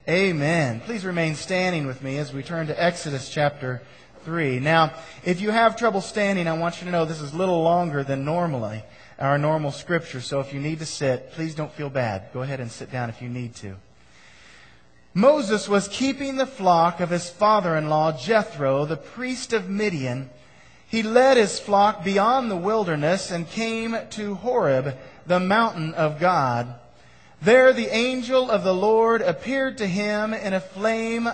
Amen. Please remain standing with me as we turn to Exodus chapter 3. Now, if you have trouble standing, I want you to know this is a little longer than normally our normal scripture. So if you need to sit, please don't feel bad. Go ahead and sit down if you need to. Moses was keeping the flock of his father-in-law Jethro, the priest of Midian. He led his flock beyond the wilderness and came to Horeb, the mountain of God. There the angel of the Lord appeared to him in a flame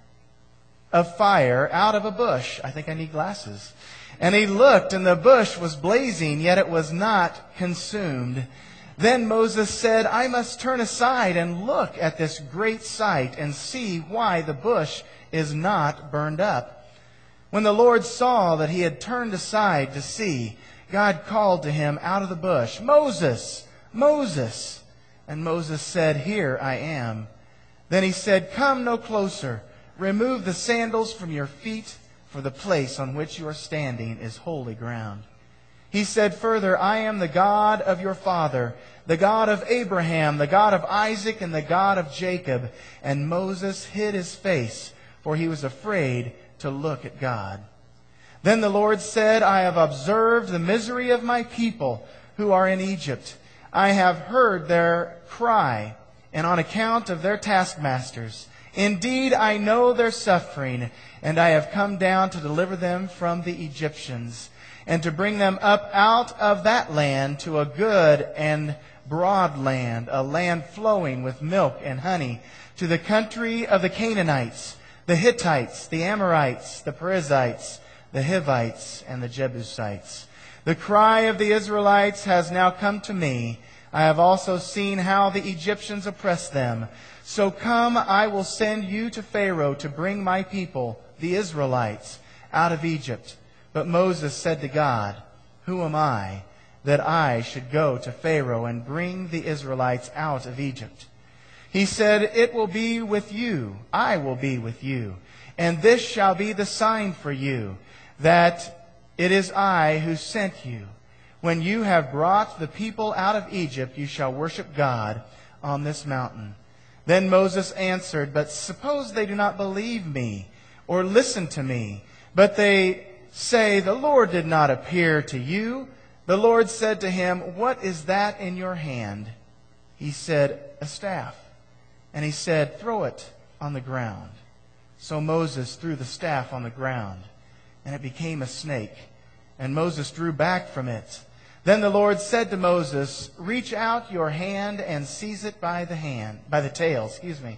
of fire out of a bush. I think I need glasses. And he looked, and the bush was blazing, yet it was not consumed. Then Moses said, I must turn aside and look at this great sight and see why the bush is not burned up. When the Lord saw that he had turned aside to see, God called to him out of the bush, Moses, Moses. And Moses said, Here I am. Then he said, Come no closer. Remove the sandals from your feet, for the place on which you are standing is holy ground. He said further, I am the God of your father, the God of Abraham, the God of Isaac, and the God of Jacob. And Moses hid his face, for he was afraid to look at God. Then the Lord said, I have observed the misery of my people who are in Egypt. I have heard their cry, and on account of their taskmasters. Indeed, I know their suffering, and I have come down to deliver them from the Egyptians, and to bring them up out of that land to a good and broad land, a land flowing with milk and honey, to the country of the Canaanites, the Hittites, the Amorites, the Perizzites, the Hivites, and the Jebusites. The cry of the Israelites has now come to me. I have also seen how the Egyptians oppress them. So come, I will send you to Pharaoh to bring my people, the Israelites, out of Egypt. But Moses said to God, Who am I, that I should go to Pharaoh and bring the Israelites out of Egypt? He said, It will be with you. I will be with you. And this shall be the sign for you, that it is I who sent you. When you have brought the people out of Egypt, you shall worship God on this mountain. Then Moses answered, But suppose they do not believe me or listen to me, but they say, The Lord did not appear to you. The Lord said to him, What is that in your hand? He said, A staff. And he said, Throw it on the ground. So Moses threw the staff on the ground, and it became a snake. And Moses drew back from it. Then the Lord said to Moses, Reach out your hand and seize it by the tail.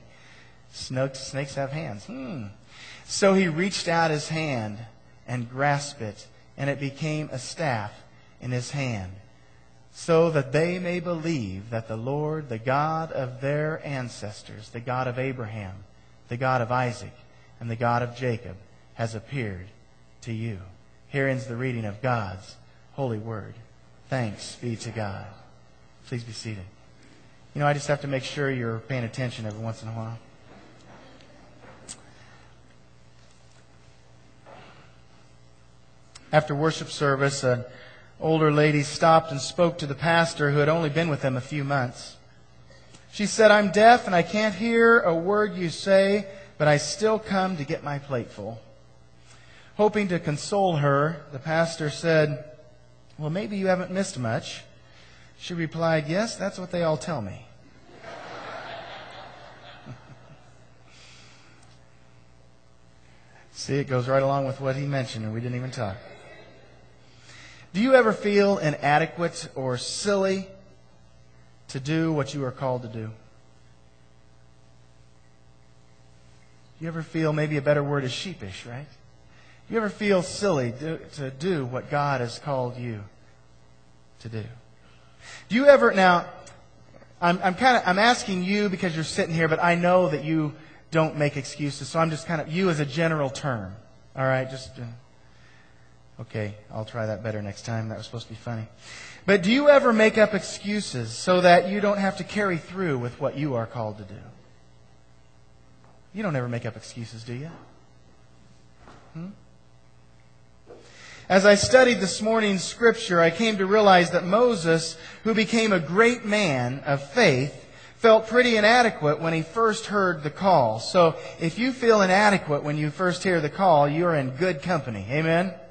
Snakes have hands. So he reached out his hand and grasped it, and it became a staff in his hand, so that they may believe that the Lord, the God of their ancestors, the God of Abraham, the God of Isaac, and the God of Jacob, has appeared to you. Here ends the reading of God's holy word. Thanks be to God. Please be seated. You know, I just have to make sure you're paying attention every once in a while. After worship service, an older lady stopped and spoke to the pastor who had only been with them a few months. She said, I'm deaf and I can't hear a word you say, but I still come to get my plate full. Hoping to console her, the pastor said, Well, maybe you haven't missed much. She replied, Yes, that's what they all tell me. See, it goes right along with what he mentioned, and we didn't even talk. Do you ever feel inadequate or silly to do what you are called to do? Do you ever feel, maybe a better word is sheepish, right? You ever feel silly to do what God has called you to do? Do you ever, now, I'm asking you because you're sitting here, but I know that you don't make excuses, so I'm just you as a general term. All right, okay, I'll try that better next time. That was supposed to be funny. But do you ever make up excuses so that you don't have to carry through with what you are called to do? You don't ever make up excuses, do you? As I studied this morning's scripture, I came to realize that Moses, who became a great man of faith, felt pretty inadequate when he first heard the call. So if you feel inadequate when you first hear the call, you're in good company. Amen?